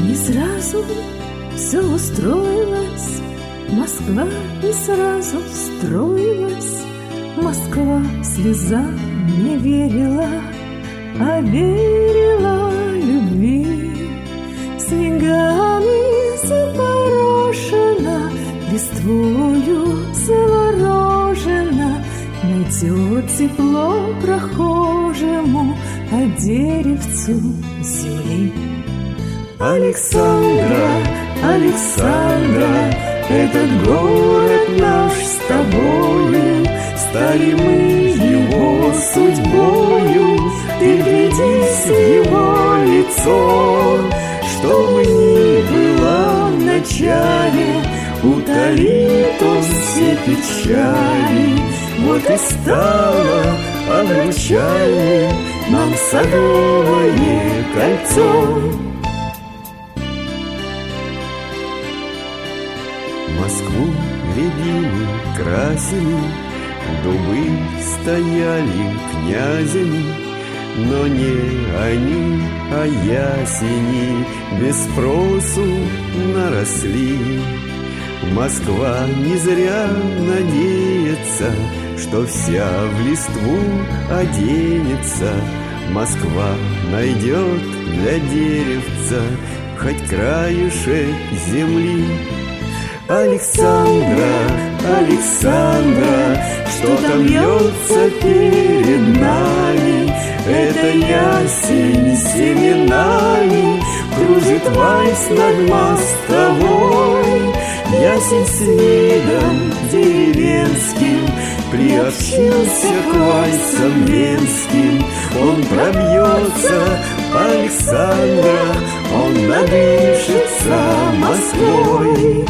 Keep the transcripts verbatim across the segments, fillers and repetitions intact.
Не сразу все устроилось, Москва не сразу строилась. Москва слезам не верила, а верила любви. Снегами запорошена, листвою заворожена, найдет тепло прохожему, а деревцу земли. Александра, Александра, этот город наш с тобою, стали мы его судьбою. Ты вглядись в его лицо, что бы ни было в начале, утолит он все печали. Вот и стало обручальным нам садовое кольцо. Москву рябины красили, дубы стояли князями, но не они, а ясени без спросу наросли. Москва не зря надеется, что вся в листву оденется. Москва найдет для деревца хоть краюшек земли. Александра, Александра, что там льется перед нами? Это ясень семенами кружит вальс над мостовой. Ясень с видом деревенским приобщился к вальсам венским. Он пробьется, Александра, он надышится Москвой.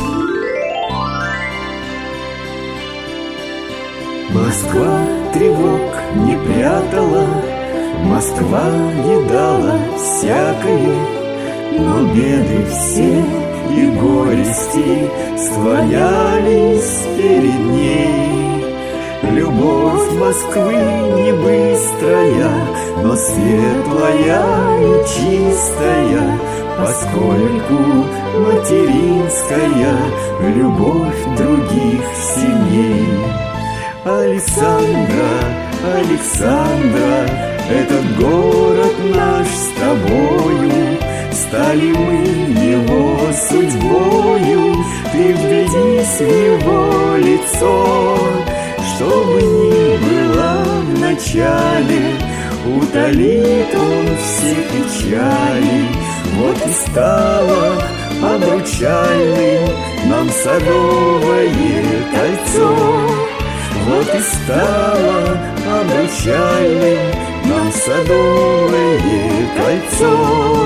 Москва тревог не прятала, Москва едала всякое, но беды все и горести склонялись перед ней. Любовь Москвы не быстрая, но светлая и чистая, поскольку материнская любовь других сильней. Александра, Александра, этот город наш с тобою, стали мы его судьбою. Ты вглядись в его лицо, что бы ни было в начале, утолит он все печали. Вот и стало обручальным нам садовое кольцо. Вот и стало обручальным нам садовое кольцо.